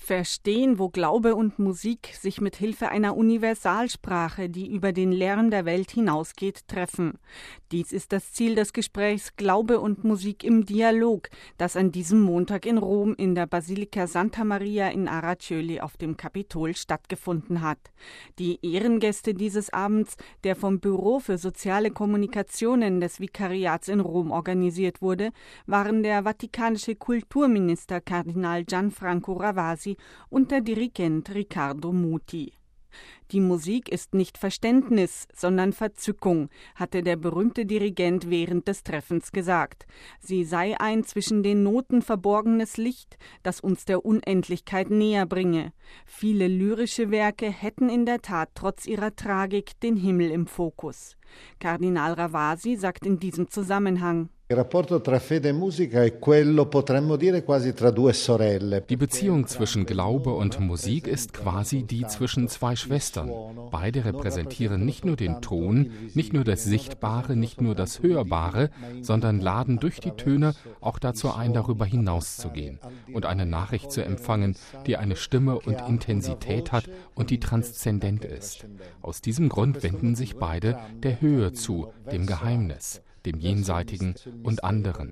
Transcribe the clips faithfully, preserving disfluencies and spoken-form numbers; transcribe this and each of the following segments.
Verstehen, wo Glaube und Musik sich mit Hilfe einer Universalsprache, die über den Lärm der Welt hinausgeht, treffen. Dies ist das Ziel des Gesprächs Glaube und Musik im Dialog, das an diesem Montag in Rom in der Basilika Santa Maria in Araceli auf dem Kapitol stattgefunden hat. Die Ehrengäste dieses Abends, der vom Büro für soziale Kommunikationen des Vikariats in Rom organisiert wurde, waren der vatikanische Kulturminister Kardinal Gianfranco Ravasi und der Dirigent Riccardo Muti. Die Musik ist nicht Verständnis, sondern Verzückung, hatte der berühmte Dirigent während des Treffens gesagt. Sie sei ein zwischen den Noten verborgenes Licht, das uns der Unendlichkeit näher bringe. Viele lyrische Werke hätten in der Tat trotz ihrer Tragik den Himmel im Fokus. Kardinal Ravasi sagt in diesem Zusammenhang: Die Beziehung zwischen Glaube und Musik ist quasi die zwischen zwei Schwestern. Beide repräsentieren nicht nur den Ton, nicht nur das Sichtbare, nicht nur das Hörbare, sondern laden durch die Töne auch dazu ein, darüber hinauszugehen und eine Nachricht zu empfangen, die eine Stimme und Intensität hat und die transzendent ist. Aus diesem Grund wenden sich beide der Höhe zu, dem Geheimnis, dem Jenseitigen und anderen.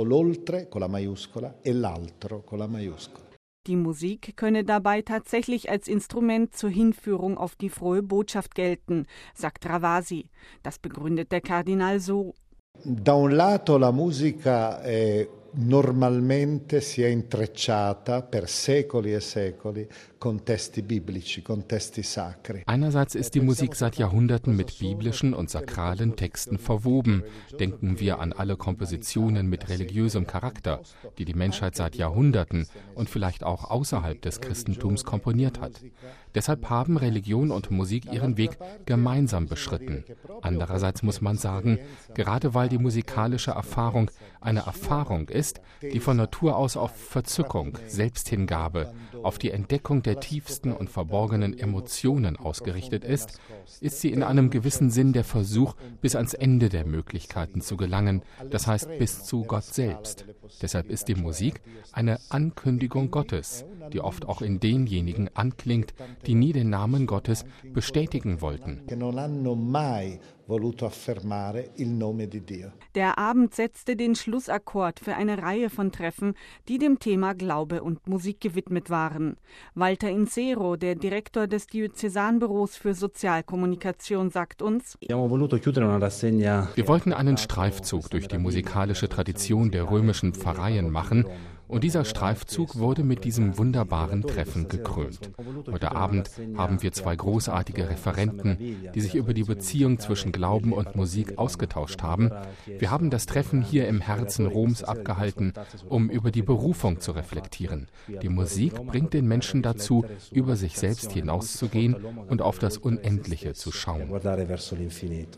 Die Musik könne dabei tatsächlich als Instrument zur Hinführung auf die frohe Botschaft gelten, sagt Ravasi. Das begründet der Kardinal so: Da un lato la musica è normalmente si è intrecciata per secoli e secoli con testi biblici, con testi sacri. Einerseits ist die Musik seit Jahrhunderten mit biblischen und sakralen Texten verwoben. Denken wir an alle Kompositionen mit religiösem Charakter, die die Menschheit seit Jahrhunderten und vielleicht auch außerhalb des Christentums komponiert hat. Deshalb haben Religion und Musik ihren Weg gemeinsam beschritten. Andererseits muss man sagen, gerade weil die musikalische Erfahrung eine Erfahrung ist, die von Natur aus auf Verzückung, Selbsthingabe, auf die Entdeckung der tiefsten und verborgenen Emotionen ausgerichtet ist, ist sie in einem gewissen Sinn der Versuch, bis ans Ende der Möglichkeiten zu gelangen, das heißt bis zu Gott selbst. Deshalb ist die Musik eine Ankündigung Gottes, die oft auch in denjenigen anklingt, die nie den Namen Gottes bestätigen wollten. Der Abend setzte den Schlussakkord für eine Reihe von Treffen, die dem Thema Glaube und Musik gewidmet waren. Walter Insero, der Direktor des Diözesanbüros für Sozialkommunikation, sagt uns: Wir wollten einen Streifzug durch die musikalische Tradition der römischen Pfarreien machen, und dieser Streifzug wurde mit diesem wunderbaren Treffen gekrönt. Heute Abend haben wir zwei großartige Referenten, die sich über die Beziehung zwischen Glauben und Musik ausgetauscht haben. Wir haben das Treffen hier im Herzen Roms abgehalten, um über die Berufung zu reflektieren. Die Musik bringt den Menschen dazu, über sich selbst hinauszugehen und auf das Unendliche zu schauen.